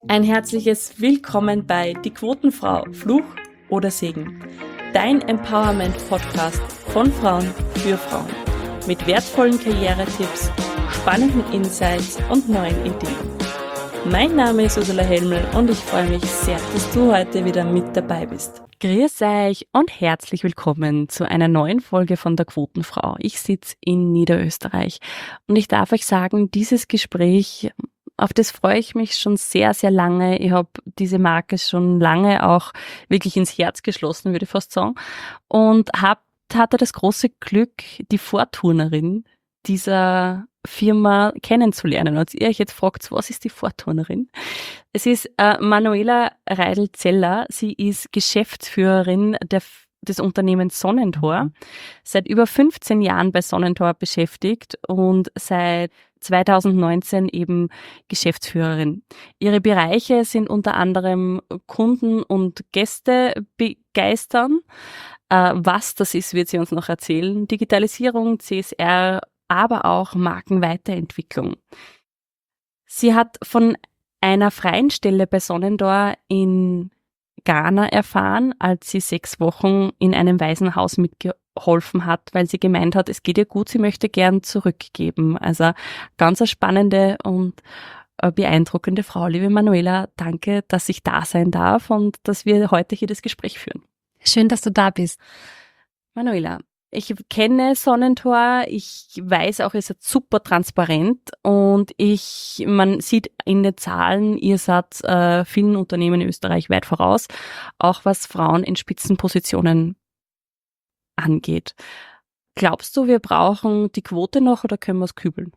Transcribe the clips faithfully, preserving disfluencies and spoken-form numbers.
Ein herzliches Willkommen bei Die Quotenfrau, Fluch oder Segen. Dein Empowerment-Podcast von Frauen für Frauen. Mit wertvollen Karrieretipps, spannenden Insights und neuen Ideen. Mein Name ist Ursula Helmel und ich freue mich sehr, dass du heute wieder mit dabei bist. Grüß euch und herzlich willkommen zu einer neuen Folge von der Quotenfrau. Ich sitze in Niederösterreich und ich darf euch sagen, dieses Gespräch, auf das freue ich mich schon sehr, sehr lange. Ich habe diese Marke schon lange auch wirklich ins Herz geschlossen, würde ich fast sagen. Und hab, hatte das große Glück, die Vorturnerin dieser Firma kennenzulernen. Und ihr euch jetzt fragt, was ist die Vorturnerin? Es ist äh, Manuela Reidl-Zeller. Sie ist Geschäftsführerin der des Unternehmens Sonnentor, seit über fünfzehn Jahren bei Sonnentor beschäftigt und seit zweitausendneunzehn eben Geschäftsführerin. Ihre Bereiche sind unter anderem Kunden und Gäste begeistern. Äh, was das ist, wird sie uns noch erzählen. Digitalisierung, C S R, aber auch Markenweiterentwicklung. Sie hat von einer freien Stelle bei Sonnentor in Ghana erfahren, als sie sechs Wochen in einem Waisenhaus mitgeholfen hat, weil sie gemeint hat, es geht ihr gut, sie möchte gern zurückgeben. Also ganz eine spannende und beeindruckende Frau. Liebe Manuela, danke, dass ich da sein darf und dass wir heute hier das Gespräch führen. Schön, dass du da bist. Manuela, ich kenne Sonnentor, ich weiß auch, ihr seid super transparent und ich, man sieht in den Zahlen, ihr seid äh, vielen Unternehmen in Österreich weit voraus, auch was Frauen in Spitzenpositionen angeht. Glaubst du, wir brauchen die Quote noch oder können wir es kübeln?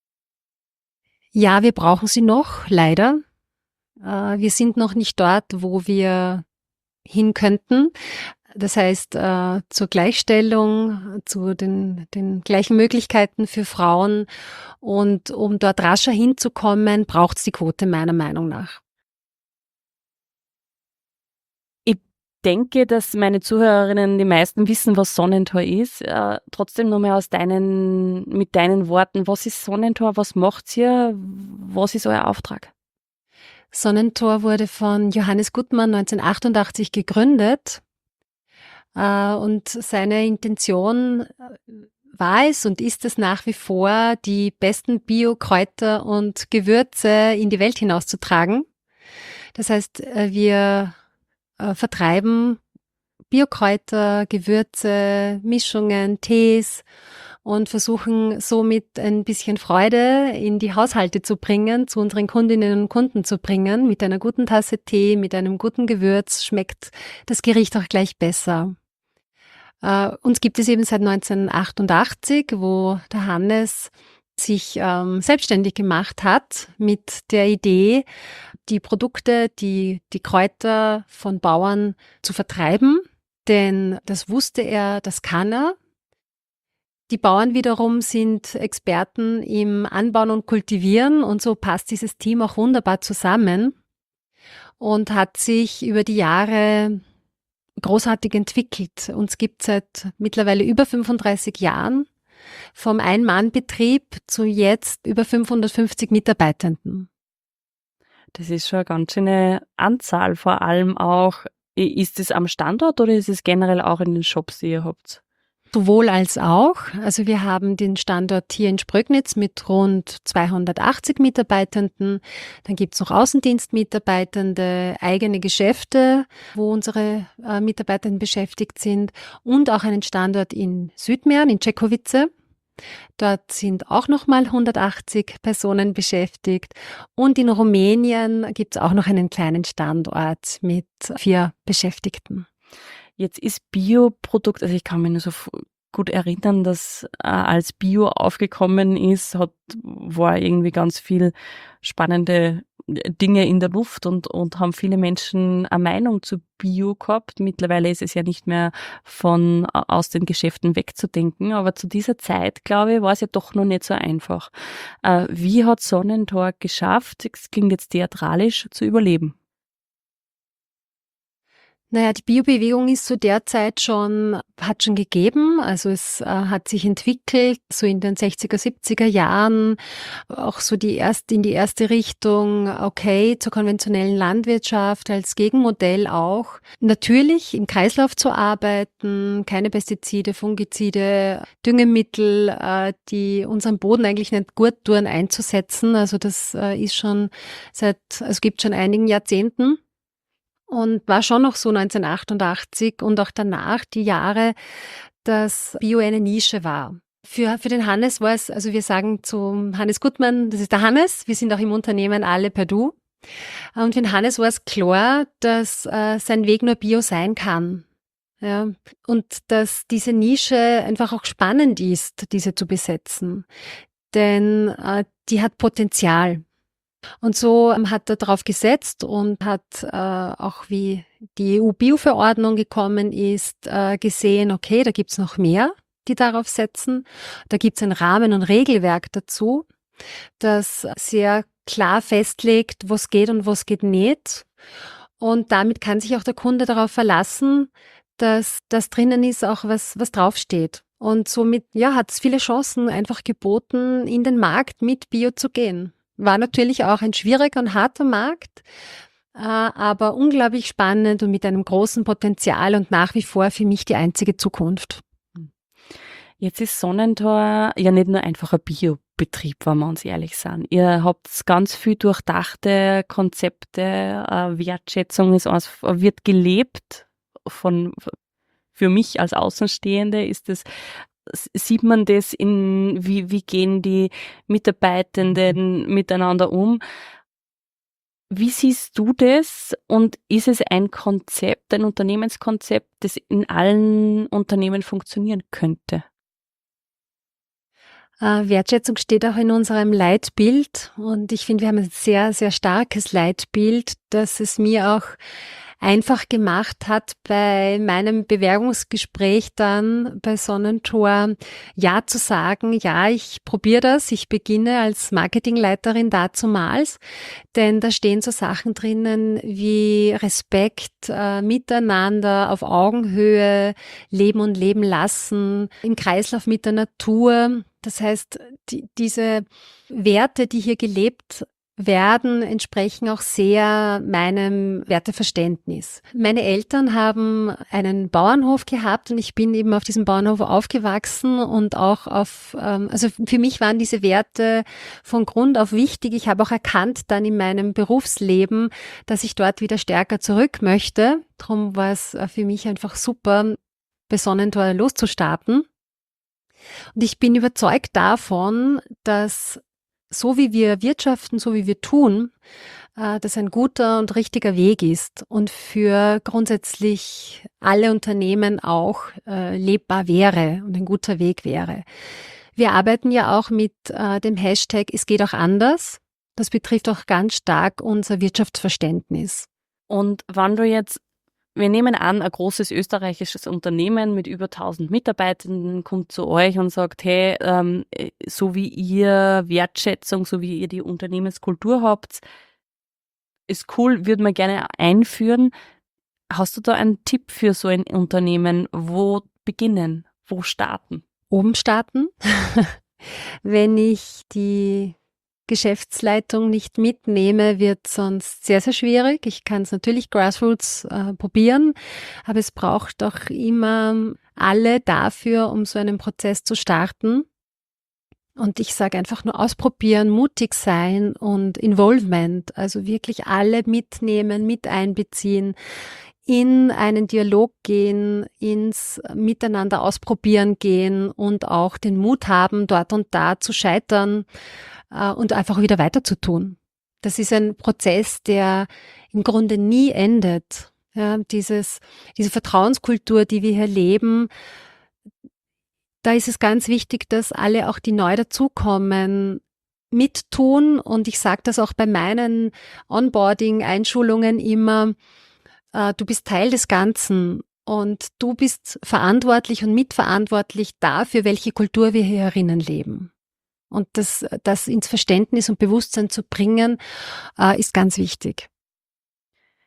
Ja, wir brauchen sie noch, leider. Äh, wir sind noch nicht dort, wo wir hin könnten. Das heißt, äh, zur Gleichstellung, zu den, den gleichen Möglichkeiten für Frauen. Und um dort rascher hinzukommen, braucht es die Quote meiner Meinung nach. Ich denke, dass meine Zuhörerinnen, die meisten wissen, was Sonnentor ist. Äh, trotzdem nochmal aus deinen, mit deinen Worten, was ist Sonnentor, was macht ihr, was ist euer Auftrag? Sonnentor wurde von Johannes Gutmann neunzehnhundertachtundachtzig gegründet. Und seine Intention war es und ist es nach wie vor, die besten Bio-Kräuter und Gewürze in die Welt hinauszutragen. Das heißt, wir vertreiben Bio-Kräuter, Gewürze, Mischungen, Tees und versuchen somit ein bisschen Freude in die Haushalte zu bringen, zu unseren Kundinnen und Kunden zu bringen. Mit einer guten Tasse Tee, mit einem guten Gewürz schmeckt das Gericht auch gleich besser. Uh, uns gibt es eben seit neunzehnhundertachtundachtzig, wo der Hannes sich ähm, selbstständig gemacht hat mit der Idee, die Produkte, die, die Kräuter von Bauern zu vertreiben. Denn das wusste er, das kann er. Die Bauern wiederum sind Experten im Anbauen und Kultivieren und so passt dieses Team auch wunderbar zusammen und hat sich über die Jahre großartig entwickelt. Uns gibt es seit mittlerweile über fünfunddreißig Jahren, vom Ein-Mann-Betrieb zu jetzt über fünfhundertfünfzig Mitarbeitenden. Das ist schon eine ganz schöne Anzahl, vor allem auch, ist es am Standort oder ist es generell auch in den Shops, die ihr habt? Sowohl als auch. Also wir haben den Standort hier in Sprögnitz mit rund zweihundertachtzig Mitarbeitenden. Dann gibt's noch Außendienstmitarbeitende, eigene Geschäfte, wo unsere äh, Mitarbeitenden beschäftigt sind und auch einen Standort in Südmähren, in Czechowice. Dort sind auch nochmal hundertachtzig Personen beschäftigt. Und in Rumänien gibt's auch noch einen kleinen Standort mit vier Beschäftigten. Jetzt ist Bioprodukt, also ich kann mich nur so gut erinnern, dass äh, als Bio aufgekommen ist, hat, war irgendwie ganz viel spannende Dinge in der Luft und, und haben viele Menschen eine Meinung zu Bio gehabt. Mittlerweile ist es ja nicht mehr von aus den Geschäften wegzudenken, aber zu dieser Zeit, glaube ich, war es ja doch noch nicht so einfach. Äh, wie hat Sonnentor geschafft, es klingt jetzt theatralisch, zu überleben? Naja, die Biobewegung ist zu der Zeit schon, hat schon gegeben. Also es äh, hat sich entwickelt, so in den sechziger, siebziger Jahren, auch so die erst, in die erste Richtung, okay, zur konventionellen Landwirtschaft als Gegenmodell auch. Natürlich im Kreislauf zu arbeiten, keine Pestizide, Fungizide, Düngemittel, äh, die unseren Boden eigentlich nicht gut tun, einzusetzen. Also das äh, ist schon seit, also gibt schon einigen Jahrzehnten. Und war schon noch so neunzehnhundertachtundachtzig und auch danach die Jahre, dass Bio eine Nische war. Für, für den Hannes war es, also wir sagen zum Hannes Gutmann, das ist der Hannes, wir sind auch im Unternehmen alle per Du. Und für den Hannes war es klar, dass äh, sein Weg nur Bio sein kann. Ja, und dass diese Nische einfach auch spannend ist, diese zu besetzen. Denn äh, die hat Potenzial. Und so ähm, hat er darauf gesetzt und hat äh, auch, wie die E U-Bio-Verordnung gekommen ist, äh, gesehen, okay, da gibt's noch mehr, die darauf setzen. Da gibt's ein Rahmen- und Regelwerk dazu, das sehr klar festlegt, was geht und was geht nicht. Und damit kann sich auch der Kunde darauf verlassen, dass das drinnen ist, auch was, was draufsteht. Und somit, ja, hat es viele Chancen einfach geboten, in den Markt mit Bio zu gehen. War natürlich auch ein schwieriger und harter Markt, äh, aber unglaublich spannend und mit einem großen Potenzial und nach wie vor für mich die einzige Zukunft. Jetzt ist Sonnentor ja nicht nur einfach ein Biobetrieb, wenn wir uns ehrlich sind. Ihr habt ganz viel durchdachte Konzepte, äh, Wertschätzung ist aus, wird gelebt von, für mich als Außenstehende ist das, sieht man das in, wie, wie gehen die Mitarbeitenden miteinander um? Wie siehst du das und ist es ein Konzept, ein Unternehmenskonzept, das in allen Unternehmen funktionieren könnte? Äh, Wertschätzung steht auch in unserem Leitbild und ich finde, wir haben ein sehr, sehr starkes Leitbild, das es mir auch einfach gemacht hat, bei meinem Bewerbungsgespräch dann bei Sonnentor ja zu sagen, ja, ich probiere das, ich beginne als Marketingleiterin dazumals, denn da stehen so Sachen drinnen wie Respekt, äh, Miteinander, auf Augenhöhe, Leben und Leben lassen, im Kreislauf mit der Natur. Das heißt, die, diese Werte, die hier gelebt werden, entsprechen auch sehr meinem Werteverständnis. Meine Eltern haben einen Bauernhof gehabt und ich bin eben auf diesem Bauernhof aufgewachsen und auch auf, also für mich waren diese Werte von Grund auf wichtig. Ich habe auch erkannt dann in meinem Berufsleben, dass ich dort wieder stärker zurück möchte. Darum war es für mich einfach super, bei Sonnentor loszustarten. Und ich bin überzeugt davon, dass so wie wir wirtschaften, so wie wir tun, äh, das ein guter und richtiger Weg ist und für grundsätzlich alle Unternehmen auch äh, lebbar wäre und ein guter Weg wäre. Wir arbeiten ja auch mit äh, dem Hashtag Es geht auch anders. Das betrifft auch ganz stark unser Wirtschaftsverständnis. Und wenn du jetzt Wir nehmen an, ein großes österreichisches Unternehmen mit über tausend Mitarbeitenden kommt zu euch und sagt, hey, ähm, so wie ihr Wertschätzung, so wie ihr die Unternehmenskultur habt, ist cool, würde man gerne einführen. Hast du da einen Tipp für so ein Unternehmen? Wo beginnen? Wo starten? Oben starten. Wenn ich die Geschäftsleitung nicht mitnehme, wird sonst sehr, sehr schwierig. Ich kann es natürlich Grassroots äh, probieren, aber es braucht auch immer alle dafür, um so einen Prozess zu starten. Und ich sage einfach nur ausprobieren, mutig sein und Involvement, also wirklich alle mitnehmen, mit einbeziehen, in einen Dialog gehen, ins Miteinander ausprobieren gehen und auch den Mut haben, dort und da zu scheitern äh, und einfach wieder weiter zu tun. Das ist ein Prozess, der im Grunde nie endet. Ja, dieses, diese Vertrauenskultur, die wir hier leben, da ist es ganz wichtig, dass alle, auch die neu dazukommen, mittun. Und ich sage das auch bei meinen Onboarding-Einschulungen immer, äh, du bist Teil des Ganzen und du bist verantwortlich und mitverantwortlich dafür, welche Kultur wir hier herinnen leben. Und das, das ins Verständnis und Bewusstsein zu bringen, äh, ist ganz wichtig.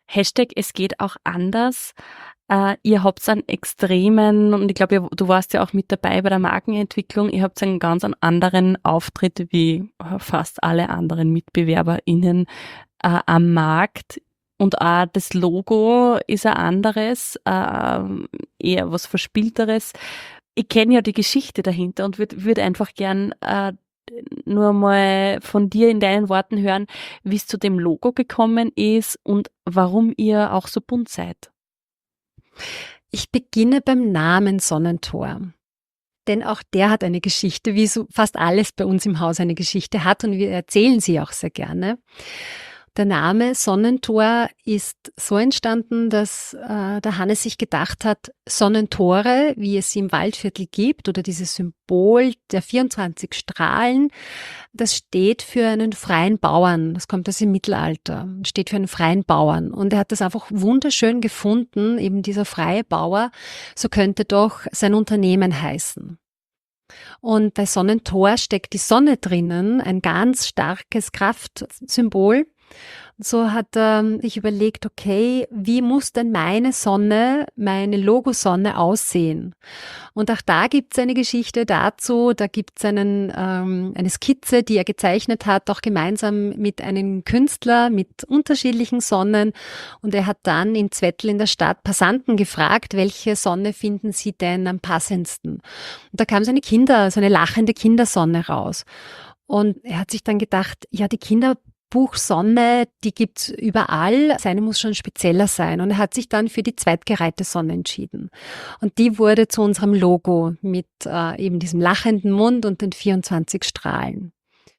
Hashtag es geht auch anders. Uh, ihr habt einen extremen, und ich glaube, du warst ja auch mit dabei bei der Markenentwicklung, ihr habt einen ganz anderen Auftritt wie fast alle anderen MitbewerberInnen uh, am Markt. Und auch das Logo ist ein anderes, uh, eher was Verspielteres. Ich kenne ja die Geschichte dahinter und würde würd einfach gern uh, nur mal von dir in deinen Worten hören, wie es zu dem Logo gekommen ist und warum ihr auch so bunt seid. Ich beginne beim Namen Sonnentor, denn auch der hat eine Geschichte, wie so fast alles bei uns im Haus eine Geschichte hat und wir erzählen sie auch sehr gerne. Der Name Sonnentor ist so entstanden, dass äh, der Hannes sich gedacht hat, Sonnentore, wie es sie im Waldviertel gibt, oder dieses Symbol der vierundzwanzig Strahlen, das steht für einen freien Bauern. Das kommt aus dem Mittelalter, steht für einen freien Bauern. Und er hat das einfach wunderschön gefunden, eben dieser freie Bauer, so könnte doch sein Unternehmen heißen. Und bei Sonnentor steckt die Sonne drinnen, ein ganz starkes Kraftsymbol. So hat er sich überlegt, okay, wie muss denn meine Sonne, meine Logosonne aussehen? Und auch da gibt es eine Geschichte dazu, da gibt es einen, ähm, eine Skizze, die er gezeichnet hat, auch gemeinsam mit einem Künstler mit unterschiedlichen Sonnen. Und er hat dann in Zwettl in der Stadt Passanten gefragt, welche Sonne finden sie denn am passendsten? Und da kam so eine Kinder, so eine lachende Kindersonne raus. Und er hat sich dann gedacht, ja, die Kinder Buchsonne, die gibt's überall, seine muss schon spezieller sein. Und er hat sich dann für die zweitgereihte Sonne entschieden. Und die wurde zu unserem Logo mit äh, eben diesem lachenden Mund und den vierundzwanzig Strahlen.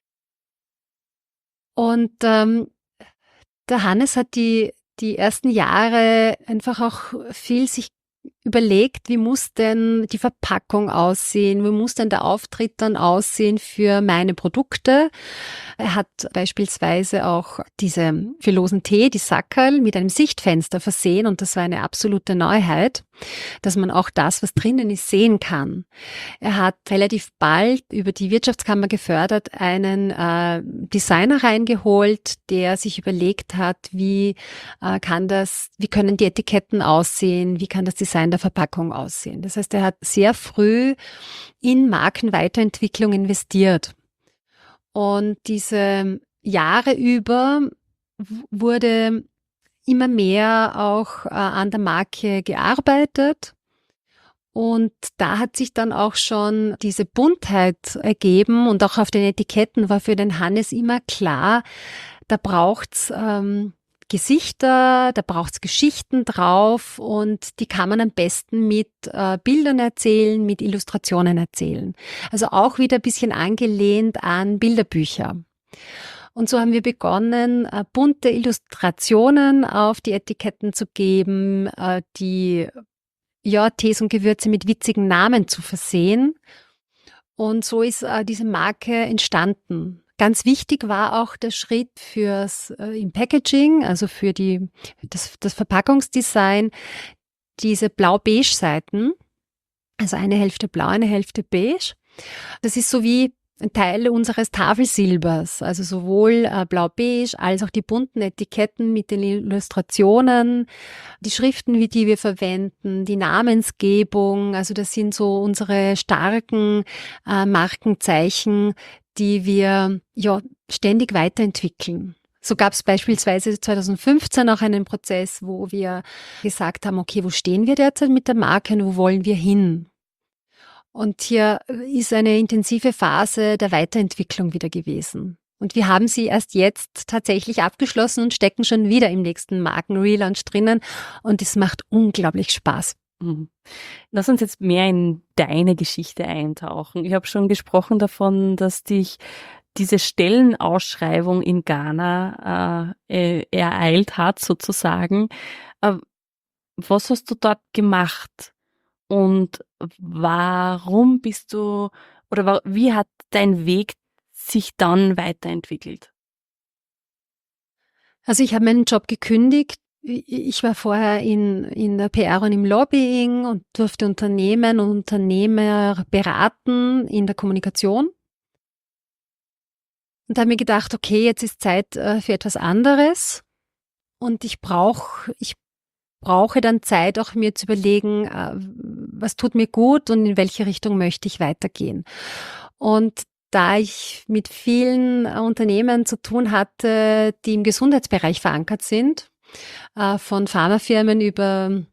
Und ähm, der Hannes hat die, die ersten Jahre einfach auch viel sich überlegt, wie muss denn die Verpackung aussehen, wie muss denn der Auftritt dann aussehen für meine Produkte. Er hat beispielsweise auch diese für losen Tee, die Sackerl, mit einem Sichtfenster versehen und das war eine absolute Neuheit, dass man auch das, was drinnen ist, sehen kann. Er hat relativ bald über die Wirtschaftskammer gefördert einen äh, Designer reingeholt, der sich überlegt hat, wie äh, kann das, wie können die Etiketten aussehen, wie kann das Design der Verpackung aussehen. Das heißt, er hat sehr früh in Markenweiterentwicklung investiert. Und diese Jahre über wurde immer mehr auch äh, an der Marke gearbeitet. Und da hat sich dann auch schon diese Buntheit ergeben und auch auf den Etiketten war für den Hannes immer klar, da braucht's ähm, Gesichter, da braucht's Geschichten drauf und die kann man am besten mit äh, Bildern erzählen, mit Illustrationen erzählen. Also auch wieder ein bisschen angelehnt an Bilderbücher. Und so haben wir begonnen, äh, bunte Illustrationen auf die Etiketten zu geben, äh, die ja, Tees und Gewürze mit witzigen Namen zu versehen. Und so ist äh, diese Marke entstanden. Ganz wichtig war auch der Schritt fürs äh, im Packaging, also für die, das, das Verpackungsdesign, diese blau-beige-Seiten, also eine Hälfte blau, eine Hälfte beige. Das ist so wie ein Teil unseres Tafelsilbers, also sowohl äh, blau-beige als auch die bunten Etiketten mit den Illustrationen, die Schriften, wie die wir verwenden, die Namensgebung, also das sind so unsere starken äh, Markenzeichen, die wir ja ständig weiterentwickeln. So gab es beispielsweise zweitausendfünfzehn auch einen Prozess, wo wir gesagt haben, okay, wo stehen wir derzeit mit der Marke und wo wollen wir hin? Und hier ist eine intensive Phase der Weiterentwicklung wieder gewesen. Und wir haben sie erst jetzt tatsächlich abgeschlossen und stecken schon wieder im nächsten Marken-Relaunch drinnen. Und es macht unglaublich Spaß. Mhm. Lass uns jetzt mehr in deine Geschichte eintauchen. Ich habe schon gesprochen davon, dass dich diese Stellenausschreibung in Ghana äh, ereilt hat, sozusagen. Äh, was hast du dort gemacht? Und warum bist du, oder wie hat dein Weg sich dann weiterentwickelt? Also ich habe meinen Job gekündigt. Ich war vorher in, in der P R und im Lobbying und durfte Unternehmen und Unternehmer beraten in der Kommunikation. Und habe mir gedacht, okay, jetzt ist Zeit für etwas anderes. und ich brauche, ich brauche dann Zeit, auch mir zu überlegen, was tut mir gut und in welche Richtung möchte ich weitergehen. Und da ich mit vielen Unternehmen zu tun hatte, die im Gesundheitsbereich verankert sind, von Pharmafirmen über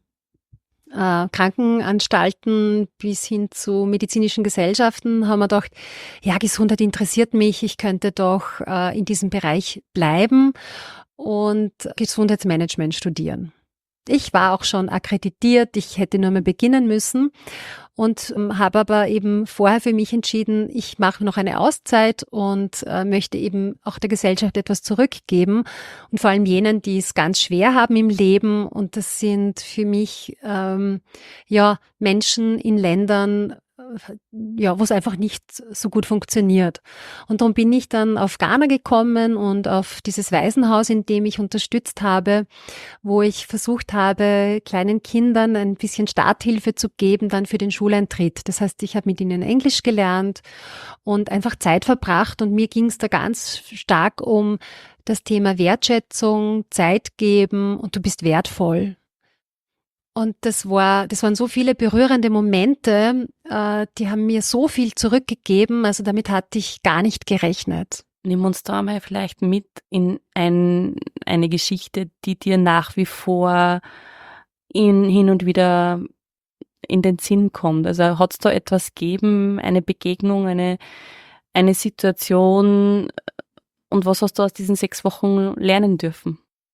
Krankenanstalten bis hin zu medizinischen Gesellschaften, haben wir gedacht, ja, Gesundheit interessiert mich, ich könnte doch in diesem Bereich bleiben und Gesundheitsmanagement studieren. Ich war auch schon akkreditiert, ich hätte nur mal beginnen müssen und ähm, habe aber eben vorher für mich entschieden, ich mache noch eine Auszeit und äh, möchte eben auch der Gesellschaft etwas zurückgeben und vor allem jenen, die es ganz schwer haben im Leben, und das sind für mich ähm, ja Menschen in Ländern, ja, wo es einfach nicht so gut funktioniert. Und darum bin ich dann auf Ghana gekommen und auf dieses Waisenhaus, in dem ich unterstützt habe, wo ich versucht habe, kleinen Kindern ein bisschen Starthilfe zu geben, dann für den Schuleintritt. Das heißt, ich habe mit ihnen Englisch gelernt und einfach Zeit verbracht, und mir ging es da ganz stark um das Thema Wertschätzung, Zeit geben, und du bist wertvoll. Und das war, das waren so viele berührende Momente, äh, die haben mir so viel zurückgegeben, also damit hatte ich gar nicht gerechnet. Nimm uns da mal vielleicht mit in ein, eine Geschichte, die dir nach wie vor in, hin und wieder in den Sinn kommt. Also hat es da etwas gegeben, eine Begegnung, eine, eine Situation, und was hast du aus diesen sechs Wochen lernen dürfen?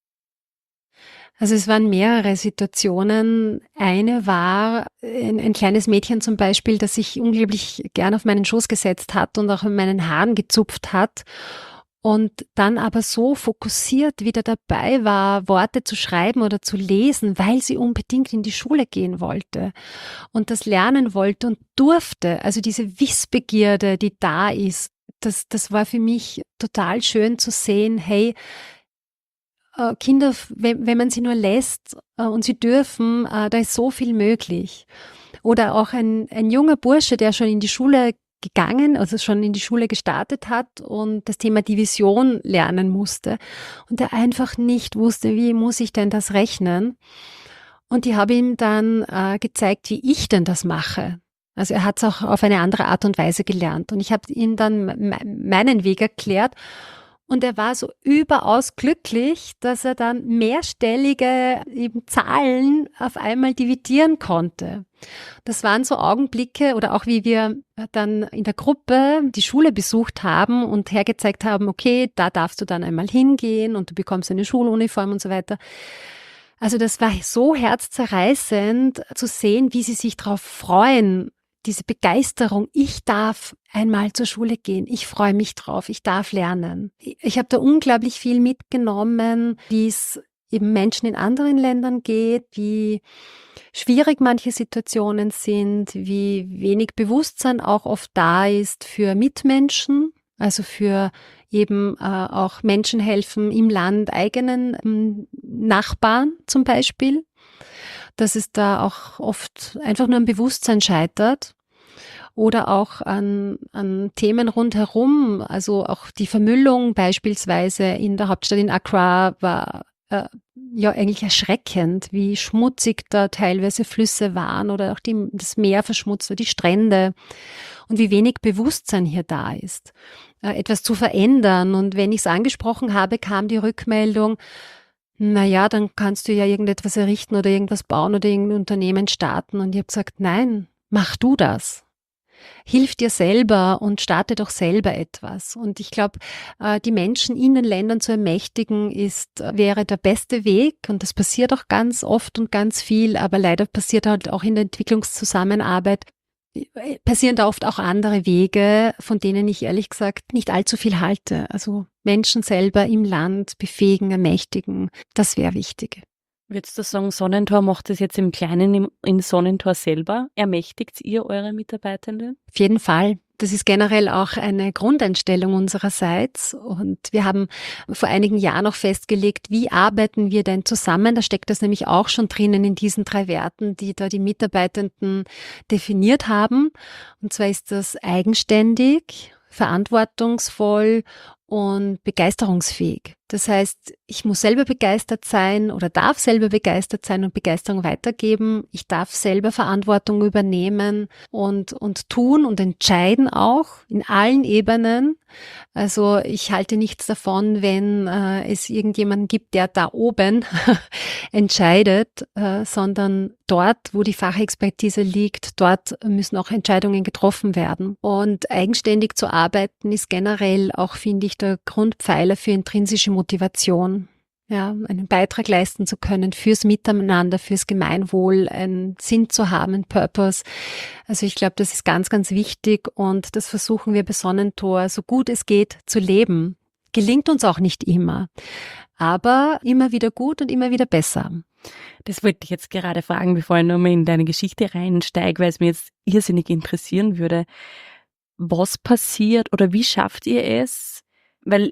Also es waren mehrere Situationen. Eine war ein, ein kleines Mädchen zum Beispiel, das sich unglaublich gern auf meinen Schoß gesetzt hat und auch in meinen Haaren gezupft hat und dann aber so fokussiert wieder dabei war, Worte zu schreiben oder zu lesen, weil sie unbedingt in die Schule gehen wollte und das lernen wollte und durfte. Also diese Wissbegierde, die da ist, das, das war für mich total schön zu sehen, hey, Kinder, wenn man sie nur lässt und sie dürfen, da ist so viel möglich. Oder auch ein, ein junger Bursche, der schon in die Schule gegangen, also schon in die Schule gestartet hat und das Thema Division lernen musste und der einfach nicht wusste, wie muss ich denn das rechnen? Und ich habe ihm dann äh, gezeigt, wie ich denn das mache. Also er hat es auch auf eine andere Art und Weise gelernt und ich habe ihm dann me- meinen Weg erklärt. Und er war so überaus glücklich, dass er dann mehrstellige eben Zahlen auf einmal dividieren konnte. Das waren so Augenblicke, oder auch wie wir dann in der Gruppe die Schule besucht haben und hergezeigt haben, okay, da darfst du dann einmal hingehen und du bekommst eine Schuluniform und so weiter. Also das war so herzzerreißend zu sehen, wie sie sich darauf freuen, diese Begeisterung, ich darf einmal zur Schule gehen, ich freue mich drauf, ich darf lernen. Ich habe da unglaublich viel mitgenommen, wie es eben Menschen in anderen Ländern geht, wie schwierig manche Situationen sind, wie wenig Bewusstsein auch oft da ist für Mitmenschen, also für eben äh, auch Menschen helfen im Land, eigenen ähm, Nachbarn zum Beispiel, dass es da auch oft einfach nur am Bewusstsein scheitert. Oder auch an, an Themen rundherum, also auch die Vermüllung beispielsweise in der Hauptstadt in Accra war äh, ja eigentlich erschreckend, wie schmutzig da teilweise Flüsse waren oder auch die, das Meer verschmutzt war, die Strände, und wie wenig Bewusstsein hier da ist, äh, etwas zu verändern. Und wenn ich es angesprochen habe, kam die Rückmeldung, naja, dann kannst du ja irgendetwas errichten oder irgendwas bauen oder irgendein Unternehmen starten. Und ich habe gesagt, nein, mach du das. Hilf dir selber und starte doch selber etwas. Und ich glaube, die Menschen in den Ländern zu ermächtigen, ist, wäre der beste Weg. Und das passiert auch ganz oft und ganz viel, aber leider passiert halt auch in der Entwicklungszusammenarbeit, passieren da oft auch andere Wege, von denen ich ehrlich gesagt nicht allzu viel halte. Also Menschen selber im Land befähigen, ermächtigen, das wäre wichtig. Würdest du sagen, Sonnentor macht es jetzt im Kleinen in Sonnentor selber? Ermächtigt ihr eure Mitarbeitenden? Auf jeden Fall. Das ist generell auch eine Grundeinstellung unsererseits. Und wir haben vor einigen Jahren auch festgelegt, wie arbeiten wir denn zusammen? Da steckt das nämlich auch schon drinnen in diesen drei Werten, die da die Mitarbeitenden definiert haben. Und zwar ist das eigenständig, verantwortungsvoll und begeisterungsfähig. Das heißt, ich muss selber begeistert sein oder darf selber begeistert sein und Begeisterung weitergeben. Ich darf selber Verantwortung übernehmen und, und tun und entscheiden auch in allen Ebenen. Also ich halte nichts davon, wenn äh, es irgendjemanden gibt, der da oben entscheidet, äh, sondern dort, wo die Fachexpertise liegt, dort müssen auch Entscheidungen getroffen werden. Und eigenständig zu arbeiten ist generell auch, finde ich, der Grundpfeiler für intrinsische Motivation. Ja, einen Beitrag leisten zu können fürs Miteinander, fürs Gemeinwohl, einen Sinn zu haben, einen Purpose. Also ich glaube, das ist ganz, ganz wichtig und das versuchen wir bei Sonnentor so gut es geht zu leben. Gelingt uns auch nicht immer, aber immer wieder gut und immer wieder besser. Das wollte ich jetzt gerade fragen, bevor ich nochmal in deine Geschichte reinsteige, weil es mir jetzt irrsinnig interessieren würde. Was passiert oder wie schafft ihr es? Weil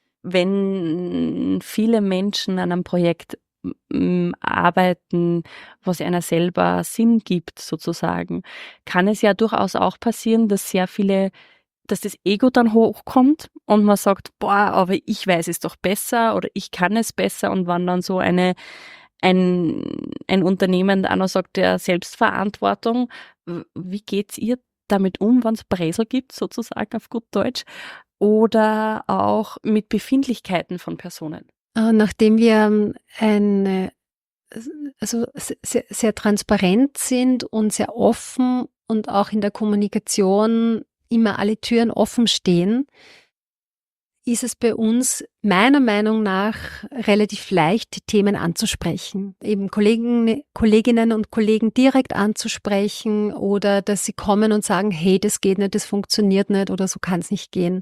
wenn viele Menschen an einem Projekt m, arbeiten, was einer selber Sinn gibt, sozusagen, kann es ja durchaus auch passieren, dass sehr viele, dass das Ego dann hochkommt und man sagt, boah, aber ich weiß es doch besser oder ich kann es besser, und wenn dann so eine ein, ein Unternehmen auch noch sagt, der Selbstverantwortung, wie geht's ihr damit um, wenn es Bresel gibt, sozusagen auf gut Deutsch? Oder auch mit Befindlichkeiten von Personen? Nachdem wir eine, also sehr, sehr transparent sind und sehr offen und auch in der Kommunikation immer alle Türen offen stehen, ist es bei uns meiner Meinung nach relativ leicht, die Themen anzusprechen. Eben Kollegen, Kolleginnen und Kollegen direkt anzusprechen oder dass sie kommen und sagen, hey, das geht nicht, das funktioniert nicht oder so kann es nicht gehen.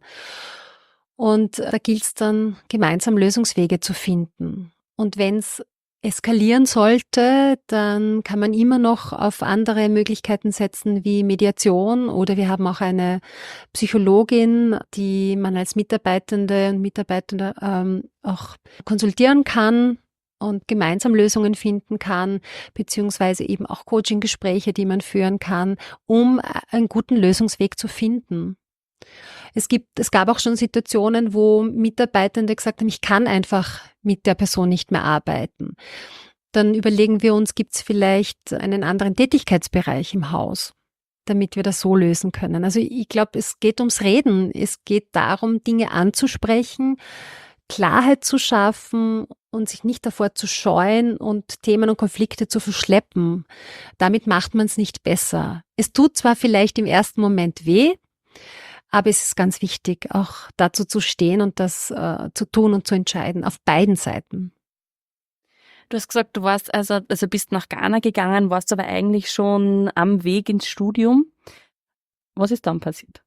Und da gilt es dann, gemeinsam Lösungswege zu finden. Und wenn es eskalieren sollte, dann kann man immer noch auf andere Möglichkeiten setzen wie Mediation, oder wir haben auch eine Psychologin, die man als Mitarbeitende und Mitarbeitende ähm, auch konsultieren kann und gemeinsam Lösungen finden kann, beziehungsweise eben auch Coaching-Gespräche, die man führen kann, um einen guten Lösungsweg zu finden. Es gibt, es gab auch schon Situationen, wo Mitarbeitende gesagt haben, ich kann einfach mit der Person nicht mehr arbeiten. Dann überlegen wir uns, gibt es vielleicht einen anderen Tätigkeitsbereich im Haus, damit wir das so lösen können. Also ich glaube, es geht ums Reden. Es geht darum, Dinge anzusprechen, Klarheit zu schaffen und sich nicht davor zu scheuen und Themen und Konflikte zu verschleppen. Damit macht man es nicht besser. Es tut zwar vielleicht im ersten Moment weh, aber es ist ganz wichtig, auch dazu zu stehen und das äh, zu tun und zu entscheiden, auf beiden Seiten. Du hast gesagt, du warst also, also bist nach Ghana gegangen, warst aber eigentlich schon am Weg ins Studium. Was ist dann passiert?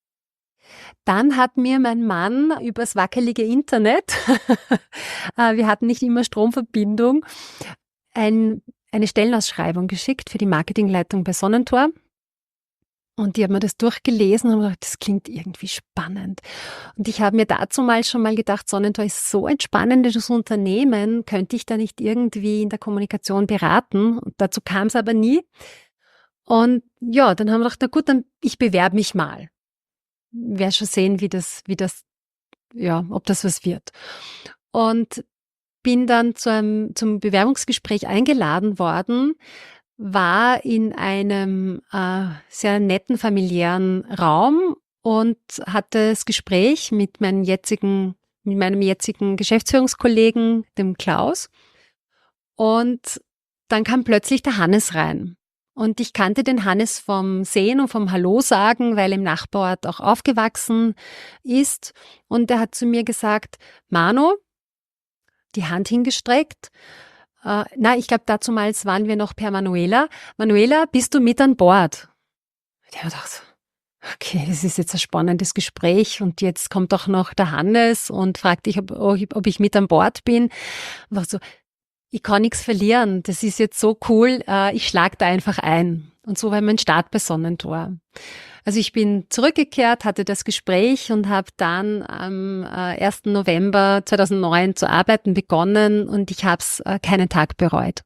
Dann hat mir mein Mann übers wackelige Internet, wir hatten nicht immer Stromverbindung, ein, eine Stellenausschreibung geschickt für die Marketingleitung bei Sonnentor. Und die haben mir das durchgelesen und gedacht, das klingt irgendwie spannend. Und ich habe mir dazu mal schon mal gedacht, Sonnentor ist so ein spannendes Unternehmen, könnte ich da nicht irgendwie in der Kommunikation beraten? Und dazu kam es aber nie. Und ja, dann haben wir gedacht, na gut, dann ich bewerbe mich mal. Werde schon sehen, wie das, wie das, ja, ob das was wird. Und bin dann zu einem, zum Bewerbungsgespräch eingeladen worden, war in einem äh, sehr netten familiären Raum und hatte das Gespräch mit meinem jetzigen, mit meinem jetzigen Geschäftsführungskollegen, dem Klaus. Und dann kam plötzlich der Hannes rein. Und ich kannte den Hannes vom Sehen und vom Hallo sagen, weil er im Nachbarort auch aufgewachsen ist. Und er hat zu mir gesagt, Mano, die Hand hingestreckt. Uh, na, ich glaube, dazumals waren wir noch per Manuela. Manuela, bist du mit an Bord? Ich habe gedacht, okay, das ist jetzt ein spannendes Gespräch und jetzt kommt auch noch der Hannes und fragt dich, ob, ob ich mit an Bord bin. Einfach so, ich kann nichts verlieren, das ist jetzt so cool, uh, ich schlag da einfach ein. Und so war mein Start bei Sonnentor. Also ich bin zurückgekehrt, hatte das Gespräch und habe dann am ersten November zweitausendneun zu arbeiten begonnen und ich habe es keinen Tag bereut.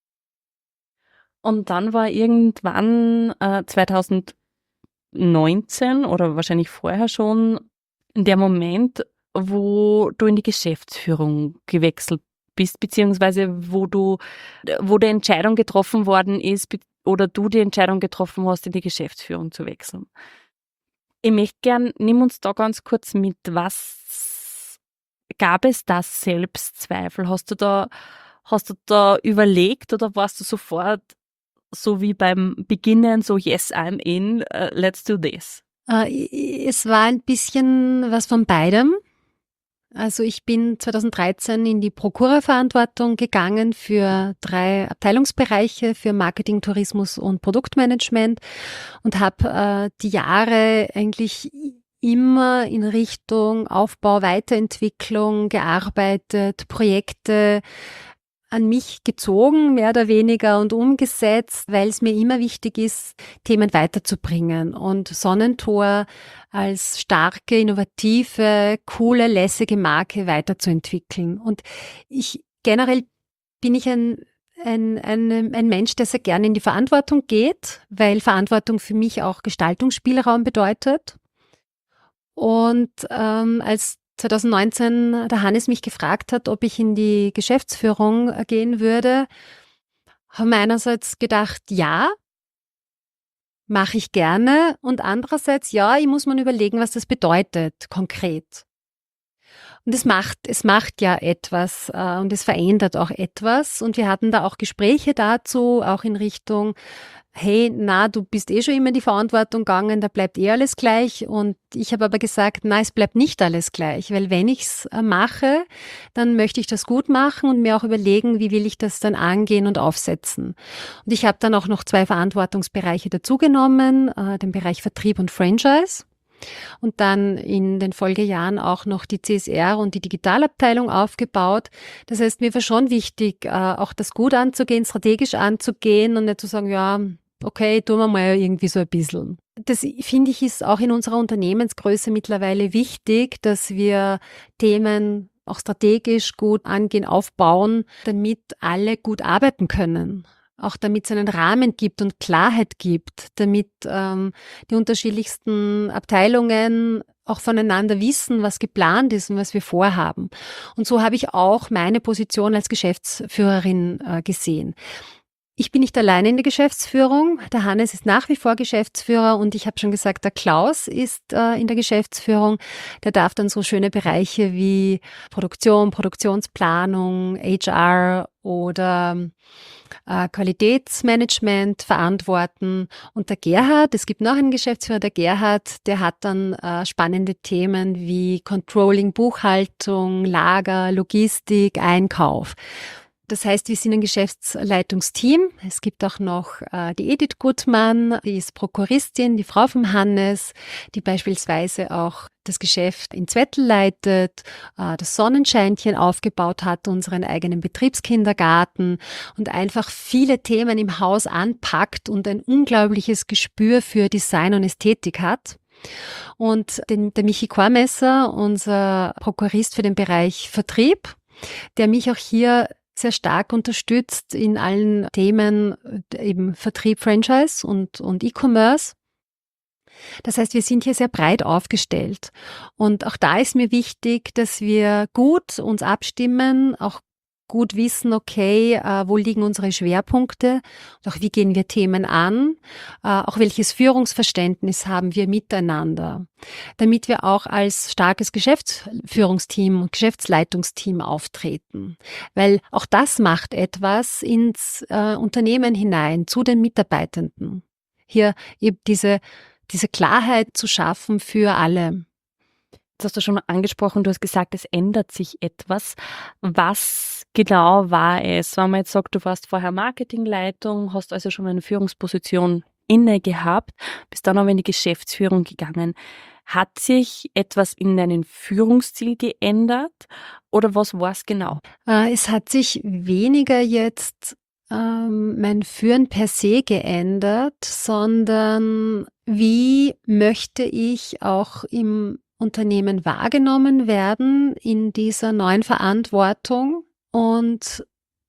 Und dann war irgendwann äh, zweitausendneunzehn oder wahrscheinlich vorher schon der Moment, wo du in die Geschäftsführung gewechselt bist, beziehungsweise wo du, wo die Entscheidung getroffen worden ist oder du die Entscheidung getroffen hast, in die Geschäftsführung zu wechseln. Ich möchte gern, nimm uns da ganz kurz mit, was gab es da Selbstzweifel? Hast du da, hast du da überlegt oder warst du sofort so wie beim Beginnen, so yes, I'm in, uh, let's do this? Äh, es war ein bisschen was von beidem. Also ich bin zweitausenddreizehn in die Prokura-Verantwortung gegangen für drei Abteilungsbereiche, für Marketing, Tourismus und Produktmanagement und habe äh, die Jahre eigentlich immer in Richtung Aufbau, Weiterentwicklung gearbeitet, Projekte an mich gezogen, mehr oder weniger, und umgesetzt, weil es mir immer wichtig ist, Themen weiterzubringen und Sonnentor als starke, innovative, coole, lässige Marke weiterzuentwickeln. Und ich generell bin ich ein Ein, ein, ein Mensch, der sehr gerne in die Verantwortung geht, weil Verantwortung für mich auch Gestaltungsspielraum bedeutet. Und ähm, als zweitausendneunzehn der Hannes mich gefragt hat, ob ich in die Geschäftsführung gehen würde, haben wir einerseits gedacht, ja, mache ich gerne, und andererseits, ja, ich muss mir überlegen, was das bedeutet konkret. Und es macht, es macht ja etwas äh, und es verändert auch etwas. Und wir hatten da auch Gespräche dazu, auch in Richtung, hey, na, du bist eh schon immer in die Verantwortung gegangen, da bleibt eh alles gleich. Und ich habe aber gesagt, na, es bleibt nicht alles gleich, weil wenn ich es äh, mache, dann möchte ich das gut machen und mir auch überlegen, wie will ich das dann angehen und aufsetzen. Und ich habe dann auch noch zwei Verantwortungsbereiche dazugenommen, äh, den Bereich Vertrieb und Franchise. Und dann in den Folgejahren auch noch die C S R und die Digitalabteilung aufgebaut. Das heißt, mir war schon wichtig, auch das gut anzugehen, strategisch anzugehen und nicht zu sagen, ja, okay, tun wir mal irgendwie so ein bisschen. Das, finde ich, ist auch in unserer Unternehmensgröße mittlerweile wichtig, dass wir Themen auch strategisch gut angehen, aufbauen, damit alle gut arbeiten können. Auch damit es einen Rahmen gibt und Klarheit gibt, damit ähm, die unterschiedlichsten Abteilungen auch voneinander wissen, was geplant ist und was wir vorhaben. Und so habe ich auch meine Position als Geschäftsführerin äh, gesehen. Ich bin nicht alleine in der Geschäftsführung. Der Hannes ist nach wie vor Geschäftsführer und ich habe schon gesagt, der Klaus ist äh, in der Geschäftsführung. Der darf dann so schöne Bereiche wie Produktion, Produktionsplanung, H R oder äh, Qualitätsmanagement verantworten. Und der Gerhard, es gibt noch einen Geschäftsführer, der Gerhard, der hat dann äh, spannende Themen wie Controlling, Buchhaltung, Lager, Logistik, Einkauf. Das heißt, wir sind ein Geschäftsleitungsteam. Es gibt auch noch äh, die Edith Gutmann, die ist Prokuristin, die Frau vom Hannes, die beispielsweise auch das Geschäft in Zwettl leitet, äh, das Sonnenscheinchen aufgebaut hat, unseren eigenen Betriebskindergarten und einfach viele Themen im Haus anpackt und ein unglaubliches Gespür für Design und Ästhetik hat. Und den, der Michi Kormesser, unser Prokurist für den Bereich Vertrieb, der mich auch hier sehr stark unterstützt in allen Themen, eben Vertrieb, Franchise und, und E-Commerce. Das heißt, wir sind hier sehr breit aufgestellt. Und auch da ist mir wichtig, dass wir gut uns abstimmen, auch gut wissen, okay, äh, wo liegen unsere Schwerpunkte und auch wie gehen wir Themen an, äh, auch welches Führungsverständnis haben wir miteinander, damit wir auch als starkes Geschäftsführungsteam und Geschäftsleitungsteam auftreten. Weil auch das macht etwas ins äh, Unternehmen hinein, zu den Mitarbeitenden. Hier eben diese, diese Klarheit zu schaffen für alle. Das hast du schon angesprochen, du hast gesagt, es ändert sich etwas. Was genau war es? Wenn man jetzt sagt, du warst vorher Marketingleitung, hast also schon eine Führungsposition inne gehabt, bist dann aber in die Geschäftsführung gegangen. Hat sich etwas in deinem Führungsstil geändert oder was war es genau? Es hat sich weniger jetzt ähm, mein Führen per se geändert, sondern wie möchte ich auch im Unternehmen wahrgenommen werden in dieser neuen Verantwortung und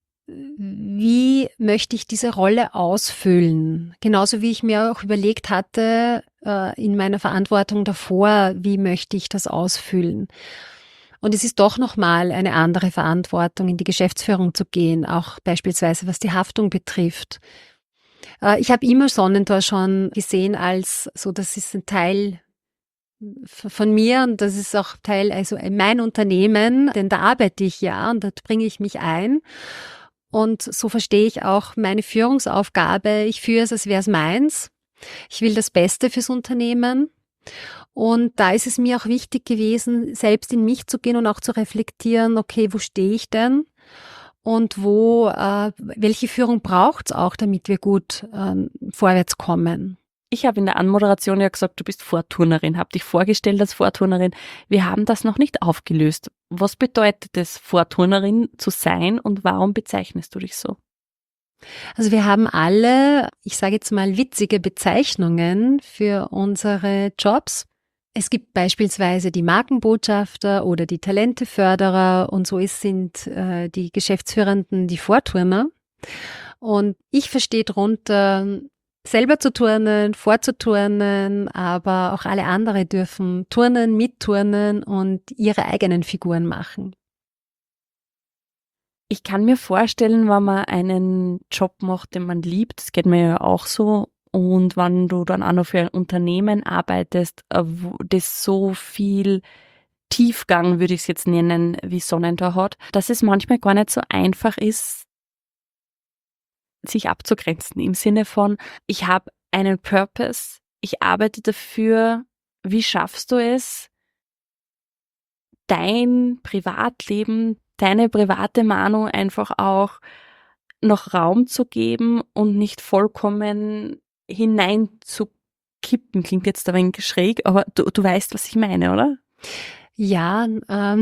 wie möchte ich diese Rolle ausfüllen? Genauso wie ich mir auch überlegt hatte, äh, in meiner Verantwortung davor, wie möchte ich das ausfüllen? Und es ist doch nochmal eine andere Verantwortung, in die Geschäftsführung zu gehen, auch beispielsweise was die Haftung betrifft. Ich habe immer Sonnentor schon gesehen als so, das ist ein Teil von mir und das ist auch Teil, also mein Unternehmen, denn da arbeite ich ja und dort bringe ich mich ein. Und so verstehe ich auch meine Führungsaufgabe. Ich führe es, als wäre es meins. Ich will das Beste fürs Unternehmen. Und da ist es mir auch wichtig gewesen, selbst in mich zu gehen und auch zu reflektieren, okay, wo stehe ich denn? Und wo, äh, welche Führung braucht es auch, damit wir gut ähm, vorwärts kommen? Ich habe in der Anmoderation ja gesagt, du bist Vorturnerin, habe dich vorgestellt als Vorturnerin. Wir haben das noch nicht aufgelöst. Was bedeutet es, Vorturnerin zu sein und warum bezeichnest du dich so? Also wir haben alle, ich sage jetzt mal, witzige Bezeichnungen für unsere Jobs. Es gibt beispielsweise die Markenbotschafter oder die Talenteförderer und so ist, sind äh, die Geschäftsführenden die Vorturner. Und ich verstehe darunter, selber zu turnen, vorzuturnen, aber auch alle anderen dürfen turnen, mitturnen und ihre eigenen Figuren machen. Ich kann mir vorstellen, wenn man einen Job macht, den man liebt, das geht mir ja auch so, und wenn du dann auch noch für ein Unternehmen arbeitest, wo das so viel Tiefgang, würde ich es jetzt nennen, wie Sonnentor hat, dass es manchmal gar nicht so einfach ist, sich abzugrenzen im Sinne von, ich habe einen Purpose, ich arbeite dafür, wie schaffst du es, dein Privatleben, deine private Meinung einfach auch noch Raum zu geben und nicht vollkommen hineinzukippen. Klingt jetzt ein wenig schräg, aber du, du weißt, was ich meine, oder? Ja, ähm,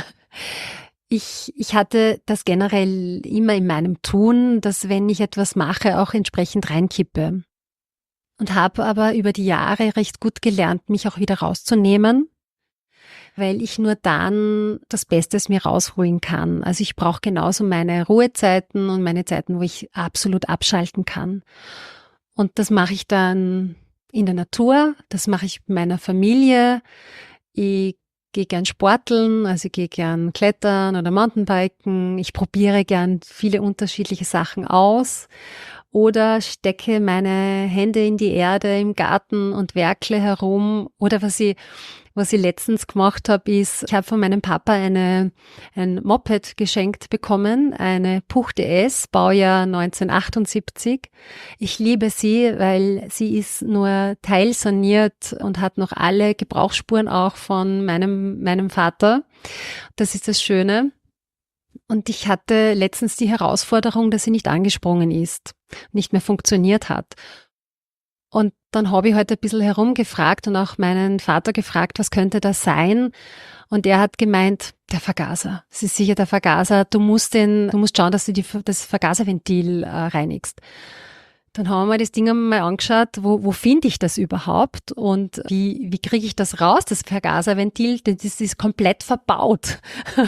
ich, ich hatte das generell immer in meinem Tun, dass wenn ich etwas mache, auch entsprechend reinkippe. Und habe aber über die Jahre recht gut gelernt, mich auch wieder rauszunehmen, weil ich nur dann das Beste aus mir rausholen kann. Also ich brauche genauso meine Ruhezeiten und meine Zeiten, wo ich absolut abschalten kann. Und das mache ich dann in der Natur, das mache ich mit meiner Familie. Ich gehe gern sporteln, also ich gehe gern klettern oder Mountainbiken. Ich probiere gern viele unterschiedliche Sachen aus oder stecke meine Hände in die Erde im Garten und werkle herum. Oder was ich, was ich letztens gemacht habe, ist, ich habe von meinem Papa eine, ein Moped geschenkt bekommen, eine Puch D S, Baujahr neunzehnhundertachtundsiebzig. Ich liebe sie, weil sie ist nur teilsaniert und hat noch alle Gebrauchsspuren auch von meinem, meinem Vater. Das ist das Schöne. Und ich hatte letztens die Herausforderung, dass sie nicht angesprungen ist, nicht mehr funktioniert hat. Und dann habe ich heute ein bisschen herumgefragt und auch meinen Vater gefragt, was könnte das sein? Und er hat gemeint, der Vergaser. Es ist sicher der Vergaser. Du musst den, du musst schauen, dass du die, das Vergaserventil äh, reinigst. Dann haben wir mal das Ding einmal angeschaut, wo, wo finde ich das überhaupt und wie, wie kriege ich das raus, das Vergaserventil? Das ist komplett verbaut.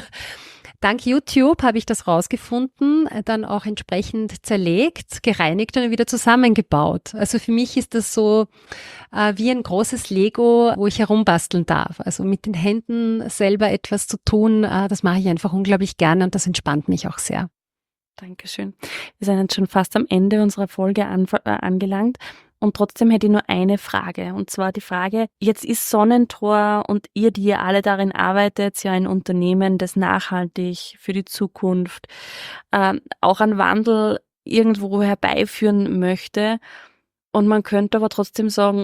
Dank YouTube habe ich das rausgefunden, dann auch entsprechend zerlegt, gereinigt und wieder zusammengebaut. Also für mich ist das so äh, wie ein großes Lego, wo ich herumbasteln darf. Also mit den Händen selber etwas zu tun, äh, das mache ich einfach unglaublich gerne und das entspannt mich auch sehr. Dankeschön. Wir sind jetzt schon fast am Ende unserer Folge an, äh, angelangt. Und trotzdem hätte ich nur eine Frage. Und zwar die Frage, jetzt ist Sonnentor und ihr, die ihr alle darin arbeitet, ja ein Unternehmen, das nachhaltig für die Zukunft äh, auch einen Wandel irgendwo herbeiführen möchte. Und man könnte aber trotzdem sagen,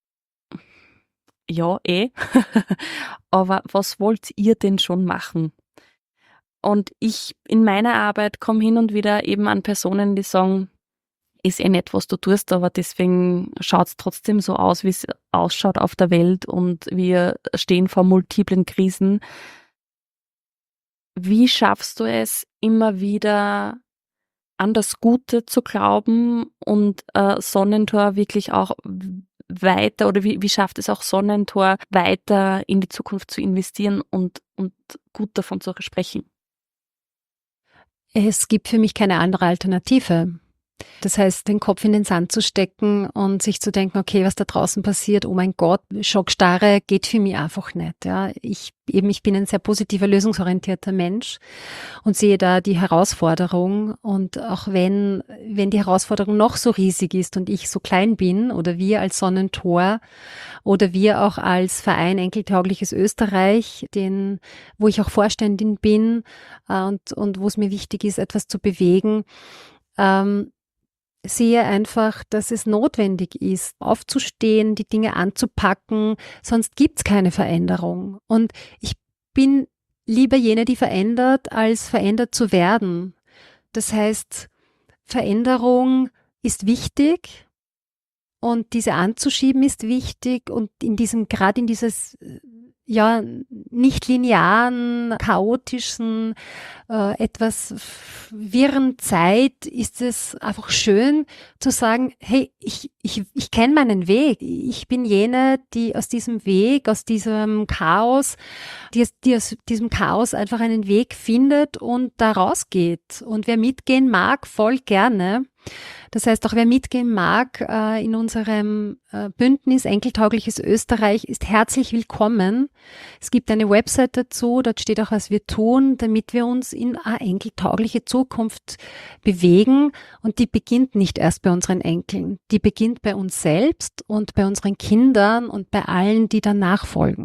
ja, eh, aber was wollt ihr denn schon machen? Und ich in meiner Arbeit komme hin und wieder eben an Personen, die sagen, ist eh nicht, was du tust, aber deswegen schaut es trotzdem so aus, wie es ausschaut auf der Welt und wir stehen vor multiplen Krisen. Wie schaffst du es, immer wieder an das Gute zu glauben und äh, Sonnentor wirklich auch weiter, oder wie, wie schafft es auch Sonnentor weiter in die Zukunft zu investieren und, und gut davon zu sprechen? Es gibt für mich keine andere Alternative. Das heißt, den Kopf in den Sand zu stecken und sich zu denken, okay, was da draußen passiert, oh mein Gott, Schockstarre geht für mich einfach nicht. Ja, ich eben, ich bin ein sehr positiver, lösungsorientierter Mensch und sehe da die Herausforderung. Und auch wenn, wenn die Herausforderung noch so riesig ist und ich so klein bin oder wir als Sonnentor oder wir auch als Verein Enkeltaugliches Österreich, den, wo ich auch Vorständin bin äh, und, und wo es mir wichtig ist, etwas zu bewegen, ähm, sehe einfach, dass es notwendig ist, aufzustehen, die Dinge anzupacken, sonst gibt's keine Veränderung. Und ich bin lieber jene, die verändert, als verändert zu werden. Das heißt, Veränderung ist wichtig und diese anzuschieben ist wichtig und in diesem, gerade in dieses ja nicht linearen, chaotischen, äh, etwas wirren Zeit ist es einfach schön zu sagen, hey, ich, ich, ich kenne meinen Weg. Ich bin jene, die aus diesem Weg, aus diesem Chaos, die, die aus diesem Chaos einfach einen Weg findet und da rausgeht. Und wer mitgehen mag, voll gerne. Das heißt, auch wer mitgehen mag äh, in unserem äh, Bündnis Enkeltaugliches Österreich ist herzlich willkommen. Es gibt eine Website dazu, dort steht auch, was wir tun, damit wir uns in eine enkeltaugliche Zukunft bewegen. Und die beginnt nicht erst bei unseren Enkeln, die beginnt bei uns selbst und bei unseren Kindern und bei allen, die danach folgen.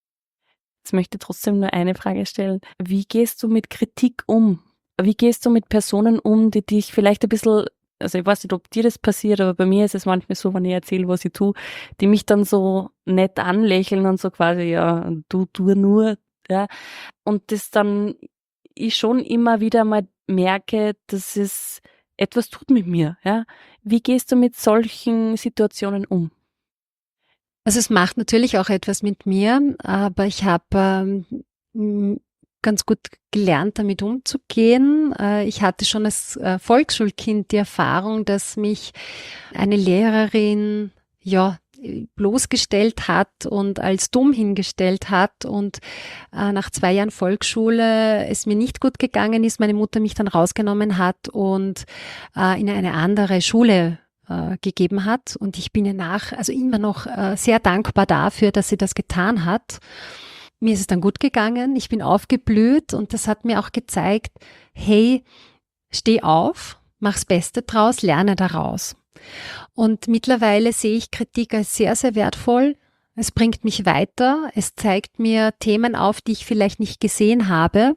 Jetzt möchte ich trotzdem nur eine Frage stellen. Wie gehst du mit Kritik um? Wie gehst du mit Personen um, die dich vielleicht ein bisschen, also ich weiß nicht, ob dir das passiert, aber bei mir ist es manchmal so, wenn ich erzähle, was ich tue, die mich dann so nett anlächeln und so quasi, ja, du, du nur, ja. Und das dann ich schon immer wieder mal merke, dass es etwas tut mit mir, ja. Wie gehst du mit solchen Situationen um? Also es macht natürlich auch etwas mit mir, aber ich habe ähm, ganz gut gelernt, damit umzugehen. Äh, ich hatte schon als äh, Volksschulkind die Erfahrung, dass mich eine Lehrerin ja bloßgestellt hat und als dumm hingestellt hat und äh, nach zwei Jahren Volksschule es mir nicht gut gegangen ist, meine Mutter mich dann rausgenommen hat und äh, in eine andere Schule gegeben hat und ich bin ihr nach, also immer noch äh, sehr dankbar dafür, dass sie das getan hat. Mir ist es dann gut gegangen, ich bin aufgeblüht und das hat mir auch gezeigt, hey, steh auf, mach's Beste draus, lerne daraus. Und mittlerweile sehe ich Kritik als sehr, sehr wertvoll. Es bringt mich weiter, es zeigt mir Themen auf, die ich vielleicht nicht gesehen habe.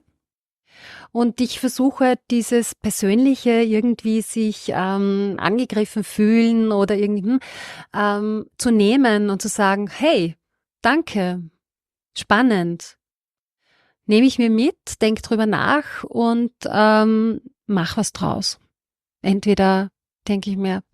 Und ich versuche dieses Persönliche irgendwie sich ähm, angegriffen fühlen oder irgendwie ähm, zu nehmen und zu sagen, hey, danke, spannend, nehme ich mir mit, denk drüber nach und ähm, mach was draus. Entweder denke ich mir,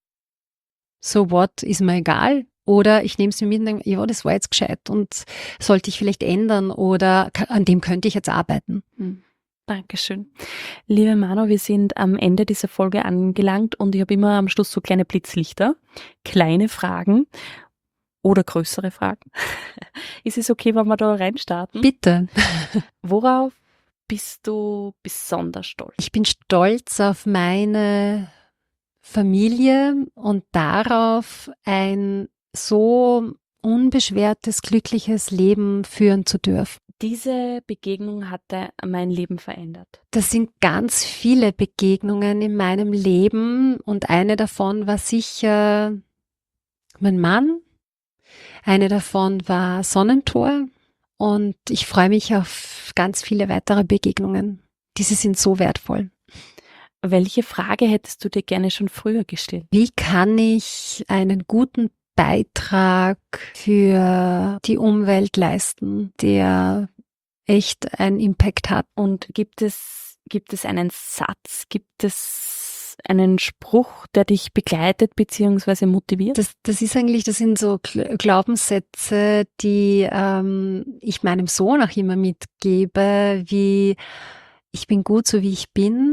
so what, ist mir egal, oder ich nehme es mir mit und denke, ja, das war jetzt gescheit und sollte ich vielleicht ändern oder an dem könnte ich jetzt arbeiten. Hm. Dankeschön. Liebe Mano, wir sind am Ende dieser Folge angelangt und ich habe immer am Schluss so kleine Blitzlichter, kleine Fragen oder größere Fragen. Ist es okay, wenn wir da reinstarten? Bitte. Worauf bist du besonders stolz? Ich bin stolz auf meine Familie und darauf, ein so unbeschwertes, glückliches Leben führen zu dürfen. Diese Begegnung hatte mein Leben verändert. Das sind ganz viele Begegnungen in meinem Leben und eine davon war sicher mein Mann, eine davon war Sonnentor und ich freue mich auf ganz viele weitere Begegnungen. Diese sind so wertvoll. Welche Frage hättest du dir gerne schon früher gestellt? Wie kann ich einen guten Beitrag für die Umwelt leisten, der echt einen Impact hat? Und gibt es, gibt es einen Satz, gibt es einen Spruch, der dich begleitet bzw. motiviert? Das, das ist eigentlich, das sind so Glaubenssätze, die ähm, ich meinem Sohn auch immer mitgebe, wie ich bin gut, so wie ich bin,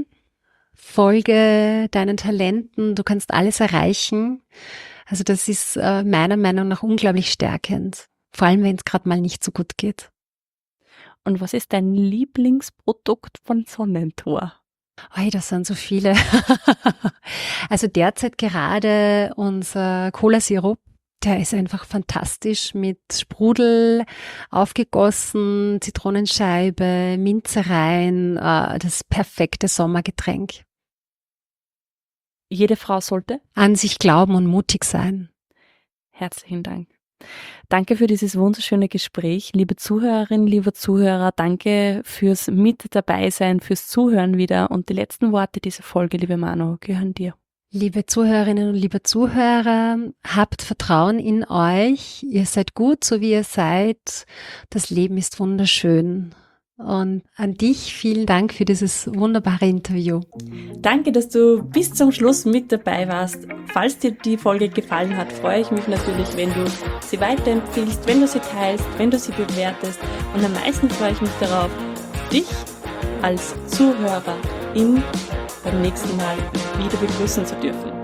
folge deinen Talenten, du kannst alles erreichen. Also das ist äh, meiner Meinung nach unglaublich stärkend, vor allem wenn es gerade mal nicht so gut geht. Und was ist dein Lieblingsprodukt von Sonnentor? Oi, das sind so viele. Also derzeit gerade unser Cola-Sirup, der ist einfach fantastisch mit Sprudel aufgegossen, Zitronenscheibe, Minze rein, äh, das perfekte Sommergetränk. Jede Frau sollte An sich glauben und mutig sein. Herzlichen Dank. Danke für dieses wunderschöne Gespräch. Liebe Zuhörerinnen, lieber Zuhörer, danke fürs Mit dabei sein, fürs Zuhören wieder. Und die letzten Worte dieser Folge, liebe Manu, gehören dir. Liebe Zuhörerinnen und liebe Zuhörer, habt Vertrauen in euch. Ihr seid gut, so wie ihr seid. Das Leben ist wunderschön. Und an dich vielen Dank für dieses wunderbare Interview. Danke, dass du bis zum Schluss mit dabei warst. Falls dir die Folge gefallen hat, freue ich mich natürlich, wenn du sie weiterempfiehlst, wenn du sie teilst, wenn du sie bewertest. Und am meisten freue ich mich darauf, dich als Zuhörerin beim nächsten Mal wieder begrüßen zu dürfen.